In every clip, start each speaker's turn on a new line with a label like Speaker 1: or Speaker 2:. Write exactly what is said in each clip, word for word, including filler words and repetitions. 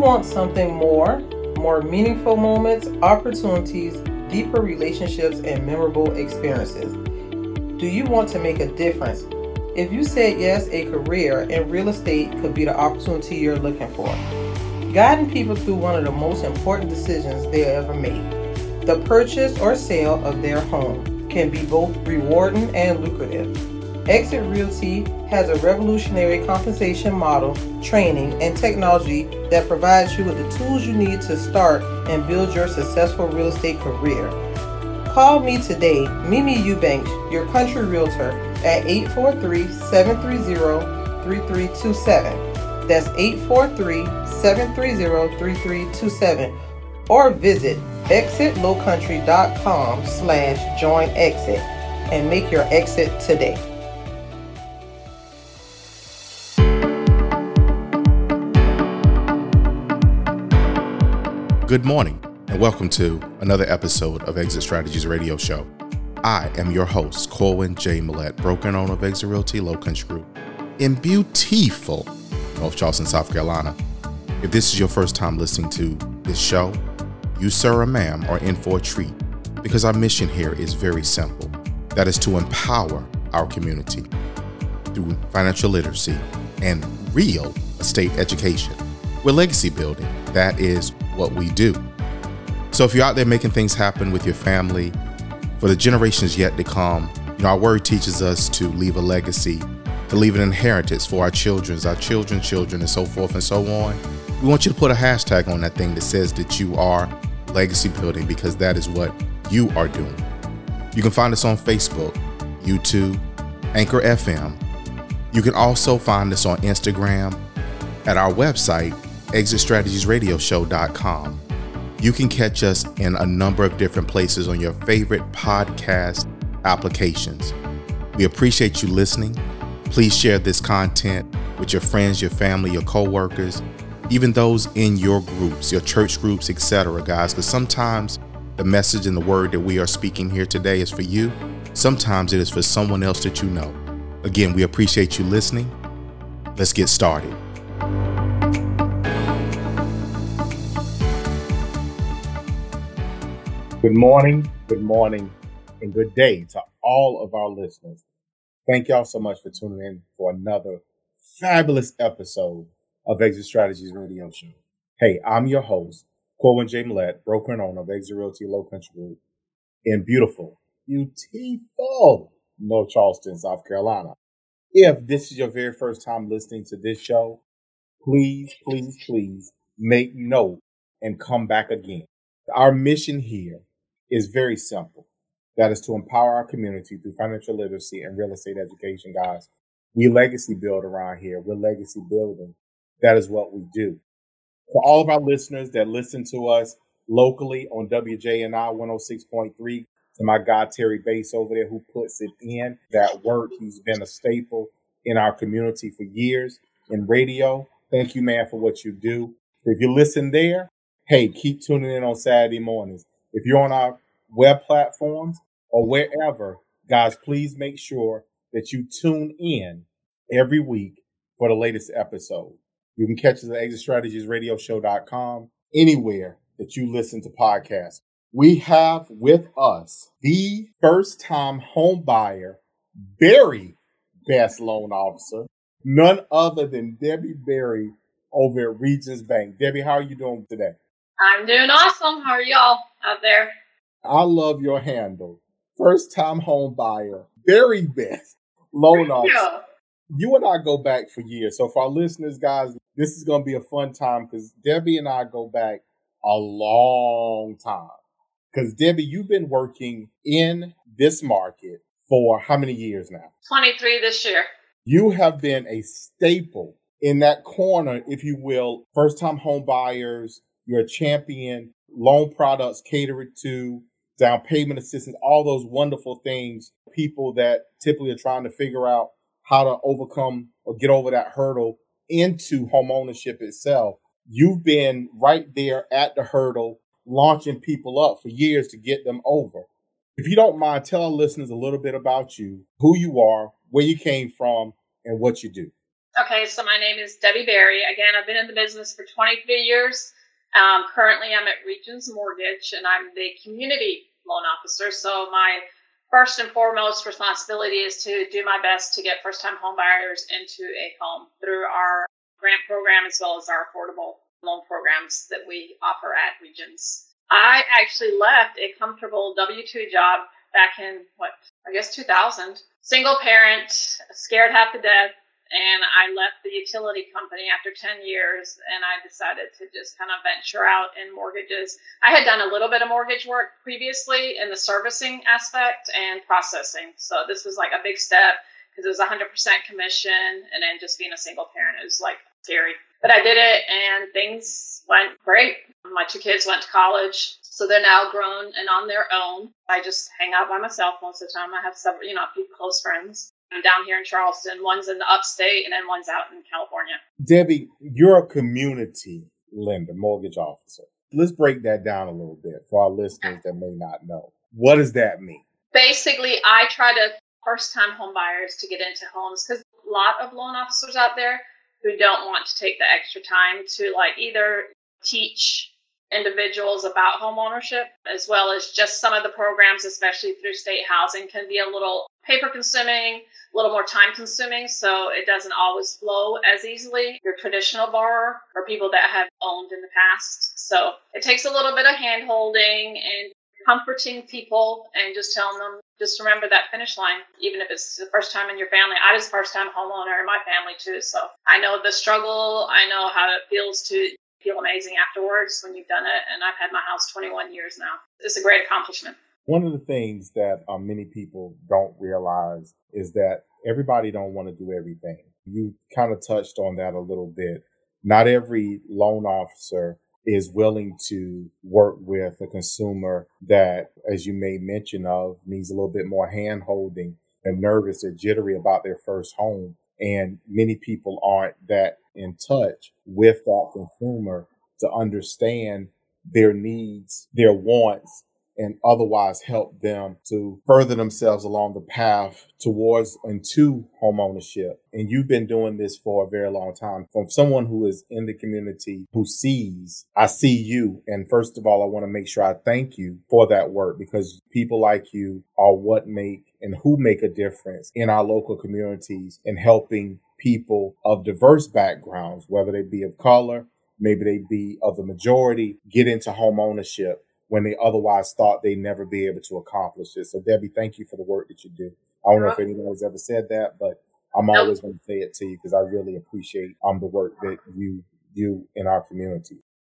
Speaker 1: want something more, more meaningful moments, opportunities, deeper relationships, and memorable experiences? Do you want to make a difference? If you said yes, a career in real estate could be the opportunity you're looking for. Guiding people through one of the most important decisions they'll ever make, the purchase or sale of their home, can be both rewarding and lucrative. Exit Realty has a revolutionary compensation model, training, and technology that provides you with the tools you need to start and build your successful real estate career. Call me today, Mimi Eubanks, your country realtor, at eight four three, seven three zero, three three two seven. That's eight four three, seven three zero, three three two seven. Or visit exitlowcountry.com slash join exit and make your exit today.
Speaker 2: Good morning, and welcome to another episode of Exit Strategies Radio Show. I am your host, Corwin J. Millett, broker and owner of Exit Realty Low Country Group in beautiful North Charleston, South Carolina. If this is your first time listening to this show, you, sir or ma'am, are in for a treat because our mission here is very simple. That is to empower our community through financial literacy and real estate education. We're legacy building. That is what we do. So if you're out there making things happen with your family for the generations yet to come, you know, our word teaches us to leave a legacy, to leave an inheritance for our children's, our children's children, and so forth and so on. We want you to put a hashtag on that thing that says that you are legacy building, because that is what you are doing. You can find us on Facebook, YouTube, Anchor F M. You can also find us on Instagram at our website, exit strategies radio show dot com. You can catch us in a number of different places on your favorite podcast applications. We appreciate you listening. Please share this content with your friends, your family, your coworkers, even those in your groups, your church groups, et cetera, guys, because sometimes the message and the word that we are speaking here today is for you. Sometimes it is for someone else that you know. Again, we appreciate you listening. Let's get started. Good morning, good morning, and good day to all of our listeners. Thank y'all so much for tuning in for another fabulous episode of Exit Strategies Radio Show. Hey, I'm your host, Corwin J. Millett, broker and owner of Exit Realty Low Country Group in beautiful, beautiful North Charleston, South Carolina. If this is your very first time listening to this show, please, please, please make note and come back again. Our mission here is very simple. That is to empower our community through financial literacy and real estate education, guys. We legacy build around here. We're legacy building. That is what we do. For all of our listeners that listen to us locally on W J N I one oh six point three, to my guy Terry Bass over there who puts it in, that work. He's been a staple in our community for years in radio. Thank you, man, for what you do. If you listen there, hey, keep tuning in on Saturday mornings. If you're on our web platforms or wherever, guys, please make sure that you tune in every week for the latest episode. You can catch us at exit strategies radio show dot com, anywhere that you listen to podcasts. We have with us the first-time home buyer, very best loan officer, none other than Debbie Berry over at Regions Bank. Debbie, how are you doing today?
Speaker 3: I'm doing awesome. How are y'all out there?
Speaker 2: I love your handle. First-time home buyer, very best loan officer. Yeah. You and I go back for years. So for our listeners, guys, this is going to be a fun time because Debbie and I go back a long time. Because Debbie, you've been working in this market for how many years now?
Speaker 3: twenty-three this year.
Speaker 2: You have been a staple in that corner, if you will, first-time home buyers. You're a champion, loan products catered to, down payment assistance, all those wonderful things, people that typically are trying to figure out how to overcome or get over that hurdle into home ownership itself. You've been right there at the hurdle, launching people up for years to get them over. If you don't mind, tell our listeners a little bit about you, who you are, where you came from, and what you do.
Speaker 3: Okay, so my name is Debbie Berry. Again, I've been in the business for twenty-three years. Um, currently, I'm at Regions Mortgage, and I'm the community loan officer. So my first and foremost responsibility is to do my best to get first-time home buyers into a home through our grant program as well as our affordable loan programs that we offer at Regions. I actually left a comfortable W two job back in, what, I guess two thousand. Single parent, scared half to death. And I left the utility company after ten years, and I decided to just kind of venture out in mortgages. I had done a little bit of mortgage work previously in the servicing aspect and processing. So this was like a big step because it was one hundred percent commission, and then just being a single parent, it was like scary. But I did it, and things went great. My two kids went to college, so they're now grown and on their own. I just hang out by myself most of the time. I have several, you know, a few close friends. I'm down here in Charleston. One's in the upstate, and then one's out in California.
Speaker 2: Debbie, you're a community lender, mortgage officer. Let's break that down a little bit for our listeners that may not know. What does that mean?
Speaker 3: Basically, I try to first-time home buyers to get into homes because a lot of loan officers out there who don't want to take the extra time to like either teach individuals about home ownership, as well as just some of the programs, especially through state housing, can be a little paper consuming, a little more time consuming, so it doesn't always flow as easily. Your traditional borrower or people that have owned in the past. So it takes a little bit of hand holding and comforting people and just telling them, just remember that finish line, even if it's the first time in your family. I was the first time homeowner in my family too, so I know the struggle. I know how it feels to feel amazing afterwards when you've done it, and I've had my house twenty-one years now. It's a great accomplishment.
Speaker 2: One of the things that um, many people don't realize is that everybody don't want to do everything. You kind of touched on that a little bit. Not every loan officer is willing to work with a consumer that, as you made mention of, needs a little bit more hand holding and nervous or jittery about their first home. And many people aren't that in touch with that consumer to understand their needs, their wants, and otherwise help them to further themselves along the path towards and to home ownership. And you've been doing this for a very long time. From someone who is in the community who sees, I see you. And first of all, I want to make sure I thank you for that work, because people like you are what make and who make a difference in our local communities in helping people of diverse backgrounds, whether they be of color, maybe they be of the majority, get into home ownership when they otherwise thought they'd never be able to accomplish it. So, Debbie, thank you for the work that you do. I don't know if anyone has ever said that, but I'm always going to say it to you because I really appreciate um, the work that you do in our community.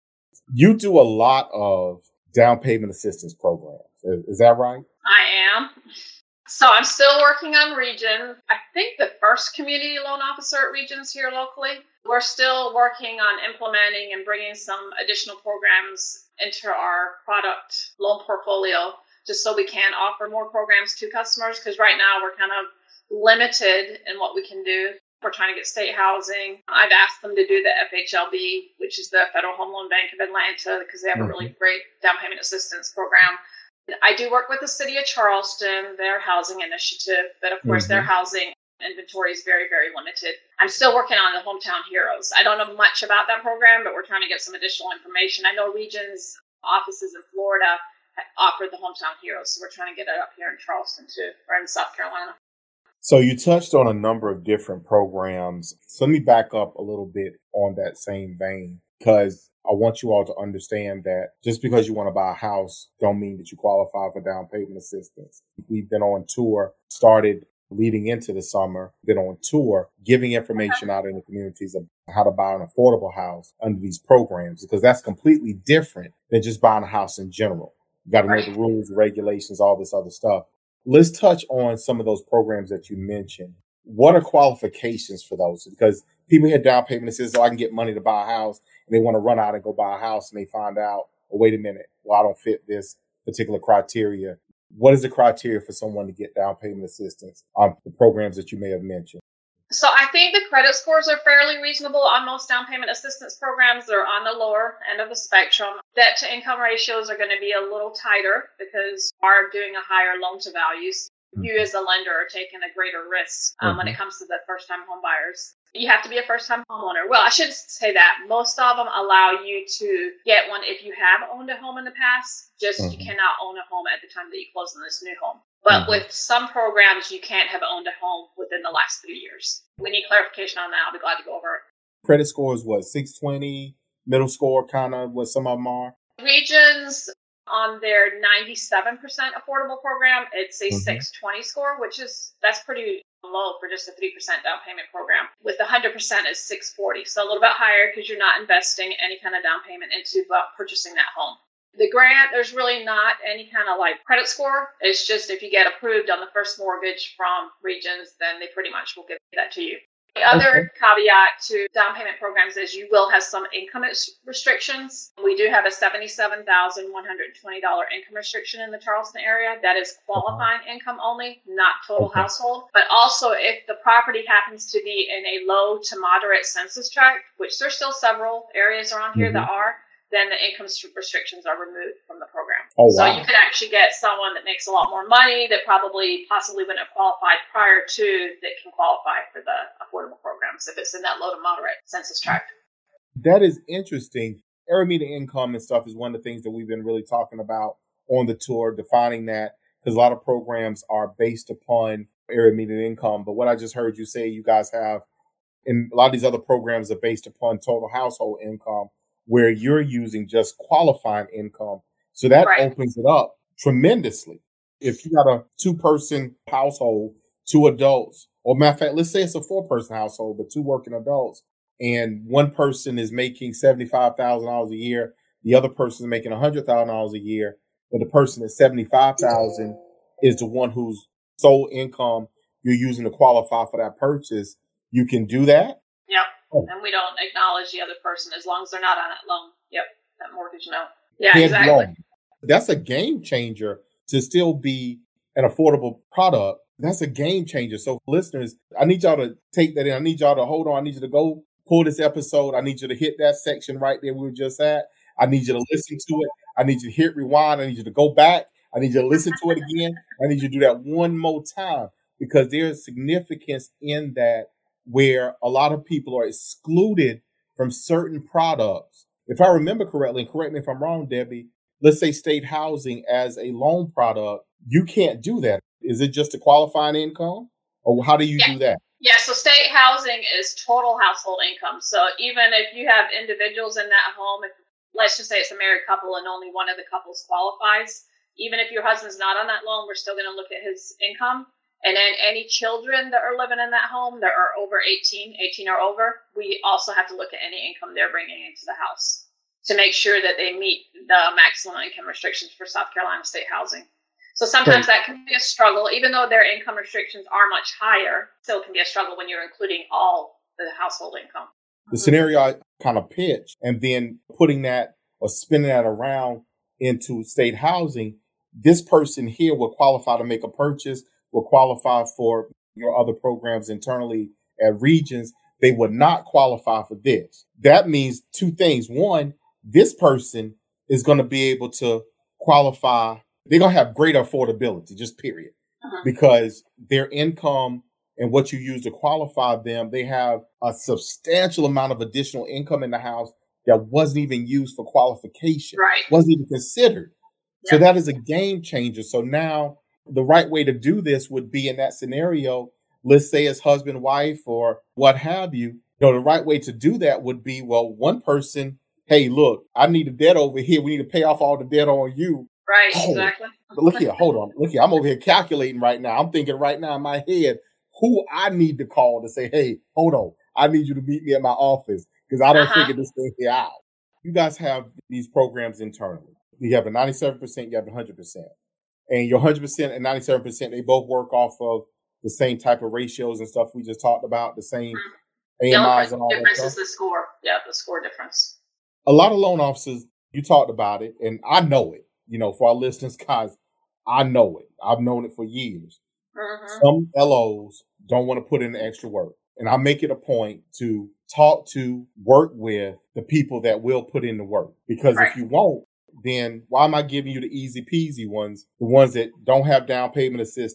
Speaker 2: You do a lot of down payment assistance programs. Is, is that right?
Speaker 3: I am. So I'm still working on Regions. I think the first community loan officer at Regions here locally. We're still working on implementing and bringing some additional programs into our product loan portfolio, just so we can offer more programs to customers, because right now we're kind of limited in what we can do. We're trying to get state housing. I've asked them to do the F H L B, which is the Federal Home Loan Bank of Atlanta, because they have mm-hmm. a really great down payment assistance program. I do work with the city of Charleston, their housing initiative, but of course mm-hmm. their housing inventory is very, very limited. I'm still working on the Hometown Heroes. I don't know much about that program, but we're trying to get some additional information. I know Regions offices in Florida offered the Hometown Heroes, so we're trying to get it up here in Charleston too, or in South Carolina.
Speaker 2: So you touched on a number of different programs. So let me back up a little bit on that same vein, because I want you all to understand that just because you want to buy a house don't mean that you qualify for down payment assistance. We've been on tour, started leading into the summer, been on tour, giving information out in the communities of how to buy an affordable house under these programs, because that's completely different than just buying a house in general. You got to know the rules, regulations, all this other stuff. Let's touch on some of those programs that you mentioned. What are qualifications for those? Because people hear down payment assistance, so I can get money to buy a house, and they want to run out and go buy a house, and they find out, oh, wait a minute, well, I don't fit this particular criteria. What is the criteria for someone to get down payment assistance on the programs that you may have mentioned?
Speaker 3: So I think the credit scores are fairly reasonable on most down payment assistance programs. They're on the lower end of the spectrum. Debt to income ratios are going to be a little tighter because you are doing a higher loan to values. You as a lender are taking a greater risk um, mm-hmm. when it comes to the first time home buyers. You have to be a first-time homeowner. Well, I should say that. Most of them allow you to get one if you have owned a home in the past. Just mm-hmm. you cannot own a home at the time that you close on this new home. But mm-hmm. with some programs, you can't have owned a home within the last three years. We need clarification on that. I'll be glad to go over it.
Speaker 2: Credit score is what, six twenty? Middle score, kind of what some of them are?
Speaker 3: Regions, on their ninety-seven percent affordable program, it's a mm-hmm. six twenty score, which is, that's pretty low for just a three percent down payment program. With one hundred percent is six forty, so a little bit higher because you're not investing any kind of down payment into uh, purchasing that home. The grant, there's really not any kind of like credit score. It's just if you get approved on the first mortgage from Regions, then they pretty much will give that to you. The other okay. caveat to down payment programs is you will have some income restrictions. We do have a seventy-seven thousand one hundred twenty dollars income restriction in the Charleston area. That is qualifying uh-huh. income only, not total okay. household. But also if the property happens to be in a low to moderate census tract, which there's still several areas around here mm-hmm. that are, then the income restrictions are removed from the program.
Speaker 2: Oh,
Speaker 3: so
Speaker 2: wow.
Speaker 3: you could actually get someone that makes a lot more money that probably possibly wouldn't have qualified prior to that can qualify for the affordable programs if it's in that low to moderate census tract.
Speaker 2: That is interesting. Area median income and stuff is one of the things that we've been really talking about on the tour, defining that, because a lot of programs are based upon area median income. But what I just heard you say, you guys have, and a lot of these other programs are based upon total household income, where you're using just qualifying income. So that right. opens it up tremendously. If you got a two-person household, two adults, or matter of fact, let's say it's a four-person household, but two working adults, and one person is making seventy-five thousand dollars a year, the other person is making one hundred thousand dollars a year, but the person at seventy-five thousand dollars is the one whose sole income you're using to qualify for that purchase, you can do that?
Speaker 3: Yep. Oh. And we don't acknowledge the other person as long as they're not on that loan. Yep. That mortgage note. Yeah, Head exactly. Loan.
Speaker 2: That's a game changer to still be an affordable product. That's a game changer. So listeners, I need y'all to take that in. I need y'all to hold on. I need you to go pull this episode. I need you to hit that section right there we were just at. I need you to listen to it. I need you to hit rewind. I need you to go back. I need you to listen to it again. I need you to do that one more time because there's significance in that where a lot of people are excluded from certain products. If I remember correctly, and correct me if I'm wrong, Debbie, let's say state housing as a loan product, you can't do that. Is it just a qualifying income? Or how do you
Speaker 3: yeah.
Speaker 2: do that?
Speaker 3: Yeah, so state housing is total household income. So even if you have individuals in that home, if, let's just say it's a married couple and only one of the couples qualifies, even if your husband's not on that loan, we're still going to look at his income. And then any children that are living in that home that are over eighteen, eighteen or over, we also have to look at any income they're bringing into the house to make sure that they meet the maximum income restrictions for South Carolina state housing. So sometimes that can be a struggle, even though their income restrictions are much higher, still can be a struggle when you're including all the household income.
Speaker 2: The scenario I kind of pitched and then putting that or spinning that around into state housing, this person here will qualify to make a purchase, will qualify for your other programs internally at Regions. They would not qualify for this. That means two things. One, this person is going to be able to qualify. They're going to have greater affordability, just period, uh-huh. because their income and what you use to qualify them, they have a substantial amount of additional income in the house that wasn't even used for qualification,
Speaker 3: right.
Speaker 2: wasn't even considered.
Speaker 3: Yeah.
Speaker 2: So that is a game changer. So now the right way to do this would be in that scenario, let's say it's husband, wife, or what have you. You know, the right way to do that would be, well, one person, hey, look, I need a debt over here. We need to pay off all the debt on you.
Speaker 3: Right,
Speaker 2: oh,
Speaker 3: exactly.
Speaker 2: But look here, hold on. Look here, I'm over here calculating right now. I'm thinking right now in my head who I need to call to say, hey, hold on. I need you to meet me at my office because I don't uh-huh. figure this thing here out. You guys have these programs internally. You have a ninety-seven percent, you have a one hundred percent. And your one hundred percent and ninety-seven percent, they both work off of the same type of ratios and stuff we just talked about, the same mm-hmm. A M Is
Speaker 3: the
Speaker 2: and all that stuff.
Speaker 3: The difference is the score. Yeah, the score difference.
Speaker 2: A lot of loan officers, you talked about it, and I know it. You know, for our listeners, guys, I know it. I've known it for years.
Speaker 3: Mm-hmm.
Speaker 2: Some L Os don't want to put in the extra work. And I make it a point to talk to, work with the people that will put in the work. Because right. if you won't, then why am I giving you the easy peasy ones, the ones that don't have down payment assistance,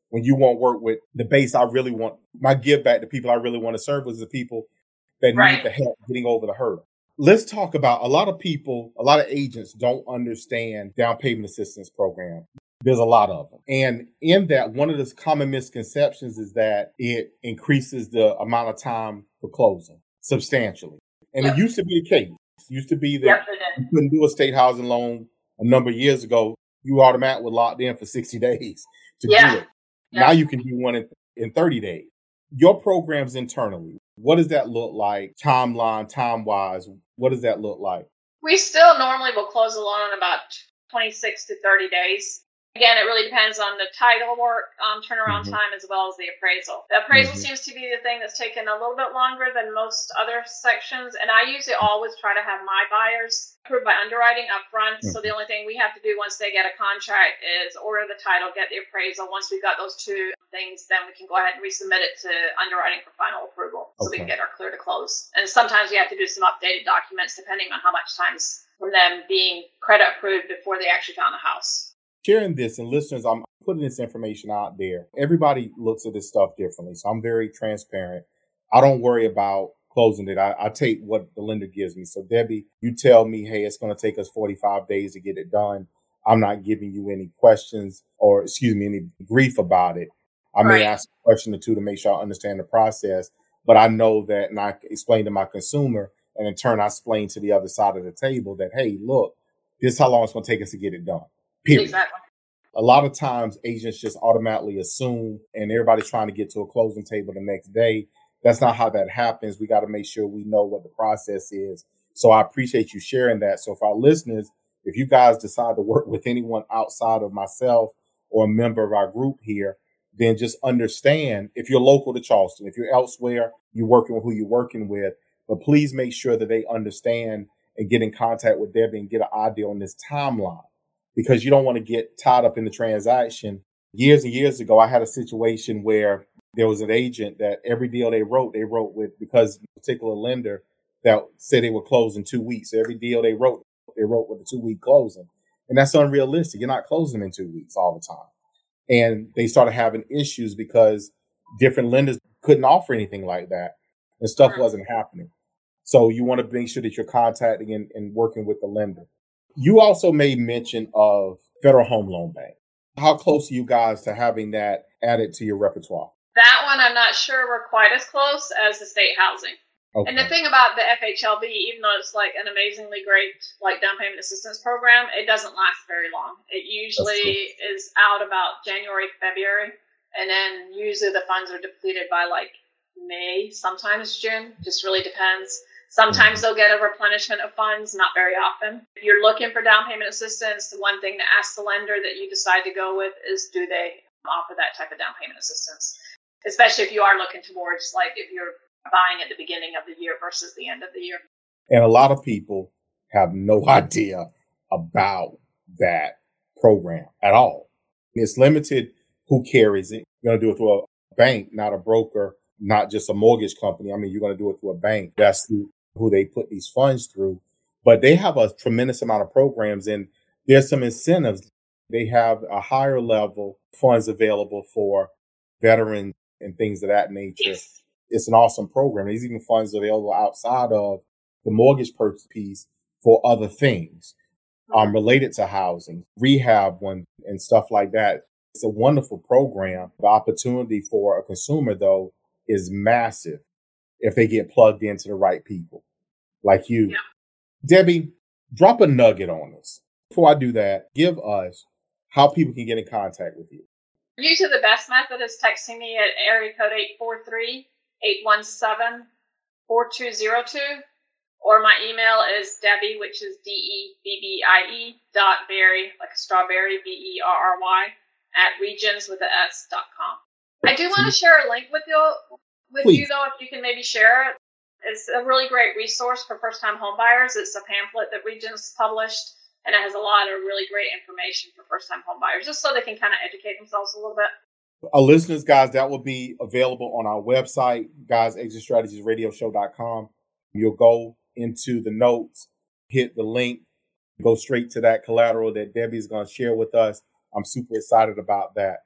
Speaker 2: when you won't work with the base I really want. My give back to people I really want to serve is the people that
Speaker 3: Right.
Speaker 2: need the help getting over the hurdle. Let's talk about a lot of people, a lot of agents don't understand down payment assistance program. There's a lot of them. And in that, one of the common misconceptions is that it increases the amount of time for closing substantially. And
Speaker 3: Yep.
Speaker 2: it used to be the case. It used to be that
Speaker 3: Yep, it
Speaker 2: you
Speaker 3: did.
Speaker 2: couldn't do a state housing loan a number of years ago. You automatically were locked in for sixty days to
Speaker 3: Yeah.
Speaker 2: do it.
Speaker 3: Yeah.
Speaker 2: Now you can do one in, in thirty days. Your programs internally, what does that look like? Timeline, time-wise, what does that look like?
Speaker 3: We still normally will close a loan in about twenty-six to thirty days. Again, it really depends on the title work, um, turnaround
Speaker 2: Mhm.
Speaker 3: time, as well as the appraisal. The appraisal
Speaker 2: Mhm.
Speaker 3: seems to be the thing that's taken a little bit longer than most other sections, and I usually always try to have my buyers approved by underwriting up front. So the only thing we have to do once they get a contract is order the title, get the appraisal. Once we've got those two things, then we can go ahead and resubmit it to underwriting for final approval, so we can
Speaker 2: Okay.
Speaker 3: get our clear to close. And sometimes we have to do some updated documents depending on how much time's from them being credit approved before they actually found the house.
Speaker 2: Sharing this, and listeners, I'm putting this information out there. Everybody looks at this stuff differently. So I'm very transparent. I don't worry about closing it. I, I take what the lender gives me. So Debbie, you tell me, hey, it's going to take us forty-five days to get it done. I'm not giving you any questions or, excuse me, any grief about it. I may
Speaker 3: Right.
Speaker 2: ask a question or two to make sure I understand the process, but I know that, and I explain to my consumer, and in turn, I explain to the other side of the table that, hey, look, this is how long it's going to take us to get it done. Period.
Speaker 3: Exactly.
Speaker 2: A lot of times agents just automatically assume and everybody's trying to get to a closing table the next day. That's not how that happens. We got to make sure we know what the process is. So I appreciate you sharing that. So for our listeners, if you guys decide to work with anyone outside of myself or a member of our group here, then just understand if you're local to Charleston, if you're elsewhere, you're working with who you're working with, but please make sure that they understand and get in contact with Debbie and get an idea on this timeline, because you don't want to get tied up in the transaction. Years and years ago, I had a situation where there was an agent that every deal they wrote, they wrote with, because a particular lender that said they would close in two weeks. So every deal they wrote, they wrote with a two week closing. And that's unrealistic. You're not closing in two weeks all the time. And they started having issues because different lenders couldn't offer anything like that and stuff
Speaker 3: Mhm.
Speaker 2: wasn't happening. So you want to make sure that you're contacting and, and working with the lender. You also made mention of Federal Home Loan Bank. How close are you guys to having that added to your repertoire?
Speaker 3: That one, I'm not sure we're quite as close as the state housing.
Speaker 2: Okay.
Speaker 3: And the thing about the F H L B, even though it's like an amazingly great like down payment assistance program, it doesn't last very long. It usually is out about January, February, and then usually the funds are depleted by like May, sometimes June. Just really depends. Sometimes they'll get a replenishment of funds, not very often. If you're looking for down payment assistance, the one thing to ask the lender that you decide to go with is, do they offer that type of down payment assistance? Especially if you are looking towards, like, if you're buying at the beginning of the year versus the end of the year.
Speaker 2: And a lot of people have no idea about that program at all. It's limited who carries it. You're going to do it through a bank, not a broker, not just a mortgage company. I mean, you're going to do it through a bank. That's who, who they put these funds through. But they have a tremendous amount of programs, and there's some incentives. They have a higher level funds available for veterans and things of that nature.
Speaker 3: Yes.
Speaker 2: It's an awesome program. There's even funds available outside of the mortgage purchase piece for other things um, related to housing, rehab one, and stuff like that. It's a wonderful program. The opportunity for a consumer, though, is massive if they get plugged into the right people like you.
Speaker 3: Yeah.
Speaker 2: Debbie, drop a nugget on us. Before I do that, give us how people can get in contact with you.
Speaker 3: Usually the best method is texting me at area code eight four three, eight one seven, four two zero two, or my email is Debbie, which is D E B B I E dot berry, like a strawberry, B E R R Y, at regions with a S dot com. I do want to share a link with you, with
Speaker 2: Please.
Speaker 3: you though, if you can maybe share it. It's a really great resource for first-time home buyers. It's a pamphlet that Regions published, and it has a lot of really great information for first-time home buyers, just so they can kind of educate themselves a little bit.
Speaker 2: Our listeners, guys, that will be available on our website, guys exit strategies radio show dot com. You'll go into the notes, hit the link, go straight to that collateral that Debbie's going to share with us. I'm super excited about that.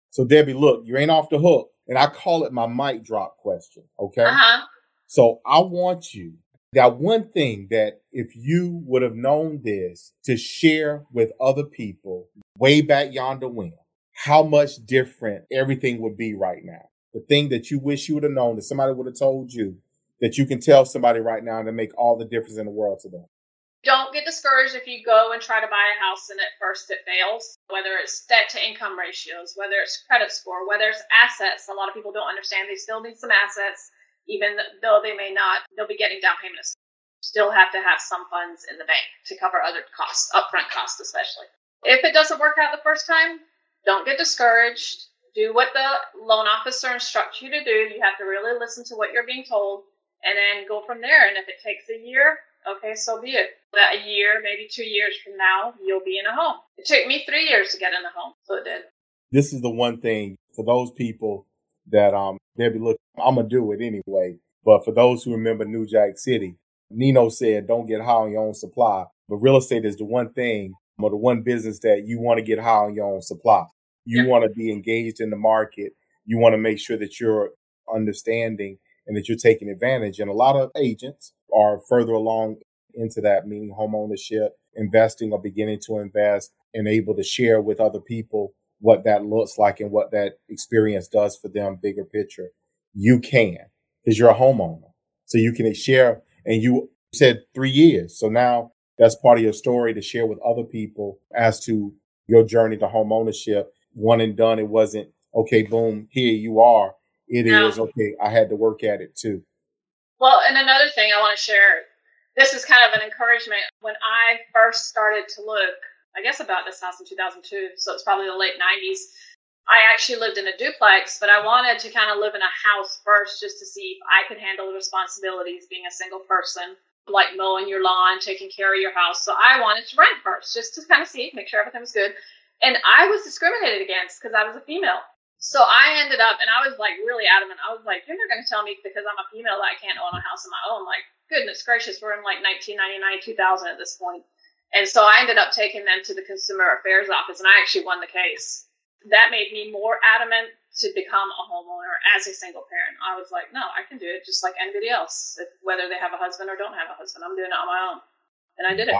Speaker 2: So Debbie, look, you ain't off the hook. And I call it my mic drop question. Okay.
Speaker 3: Uh-huh.
Speaker 2: So I want you, that one thing that if you would have known this, to share with other people way back yonder when, how much different everything would be right now. The thing that you wish you would have known, that somebody would have told you, that you can tell somebody right now and make all the difference in the world to them.
Speaker 3: Don't get discouraged if you go and try to buy a house and at first it fails, whether it's debt to income ratios, whether it's credit score, whether it's assets. A lot of people don't understand they still need some assets, even though they may not, they'll be getting down payments. Still have to have some funds in the bank to cover other costs, upfront costs especially. If it doesn't work out the first time, don't get discouraged. Do what the loan officer instructs you to do. You have to really listen to what you're being told and then go from there. And if it takes a year, okay, so be it. That a year, maybe two years from now, you'll be in a home. It took me three years to get in a home, so it did.
Speaker 2: This is the one thing for those people that, um, Debbie, look, I'm going to do it anyway. But for those who remember New Jack City, Nino said, don't get high on your own supply. But real estate is the one thing or the one business that you want to get high on your own supply. You
Speaker 3: Yep.
Speaker 2: want to be engaged in the market. You want to make sure that you're understanding and that you're taking advantage. And a lot of agents are further along into that, meaning home ownership, investing or beginning to invest, and able to share with other people what that looks like and what that experience does for them, bigger picture. You can, because you're a homeowner. So you can share, and you said three years. So now that's part of your story to share with other people as to your journey to home ownership. One and done. It wasn't, okay, boom, here you are. It
Speaker 3: No.
Speaker 2: is, okay, I had to work at it too.
Speaker 3: Well, and another thing I want to share, this is kind of an encouragement. When I first started to look, I guess about this house in two thousand two, so it's probably the late nineties, I actually lived in a duplex, but I wanted to kind of live in a house first just to see if I could handle the responsibilities being a single person, like mowing your lawn, taking care of your house. So I wanted to rent first just to kind of see, make sure everything was good. And I was discriminated against because I was a female. So I ended up, and I was like really adamant. I was like, you're not going to tell me because I'm a female that I can't own a house of my own. Like, goodness gracious, we're in like nineteen ninety-nine, two thousand at this point. And so I ended up taking them to the Consumer Affairs Office, and I actually won the case. That made me more adamant to become a homeowner as a single parent. I was like, no, I can do it just like anybody else, if, whether they have a husband or don't have a husband. I'm doing it on my own. And I did it.
Speaker 2: Wow.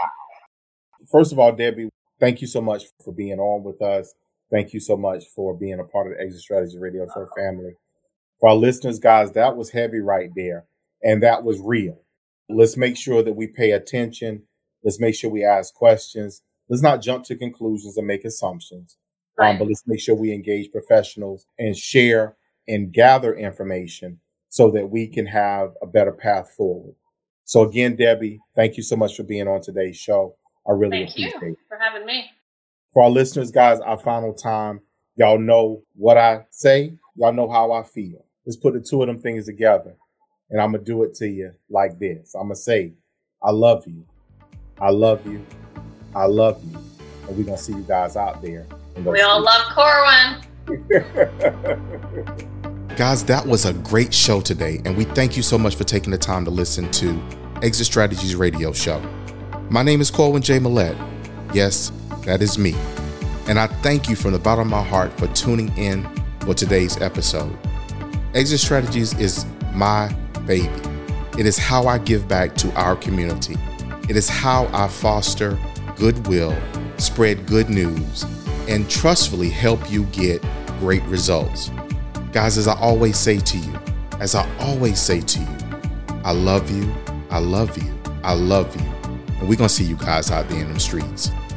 Speaker 2: First of all, Debbie, thank you so much for being on with us. Thank you so much for being a part of the Exit Strategy Radio Show family. For our listeners, guys, that was heavy right there. And that was real. Let's make sure that we pay attention. Let's make sure we ask questions. Let's not jump to conclusions and make assumptions.
Speaker 3: Right.
Speaker 2: Um, but let's make sure we engage professionals and share and gather information so that we can have a better path forward. So again, Debbie, thank you so much for being on today's show. I really
Speaker 3: Thank
Speaker 2: appreciate
Speaker 3: you
Speaker 2: it.
Speaker 3: for having me.
Speaker 2: For our listeners, guys, our final time, y'all know what I say. Y'all know how I feel. Let's put the two of them things together. And I'm going to do it to you like this. I'm going to say, I love you. I love you. I love you. And we're going to see you guys out there.
Speaker 3: We all love Corwin.
Speaker 4: Guys, that was a great show today. And we thank you so much for taking the time to listen to Exit Strategies Radio Show. My name is Corwin J. Millett. Yes, that is me. And I thank you from the bottom of my heart for tuning in for today's episode. Exit Strategies is my baby. It is how I give back to our community. It is how I foster goodwill, spread good news, and trustfully help you get great results. Guys, as I always say to you, as I always say to you, I love you, I love you, I love you. And we're going to see you guys out there in the streets.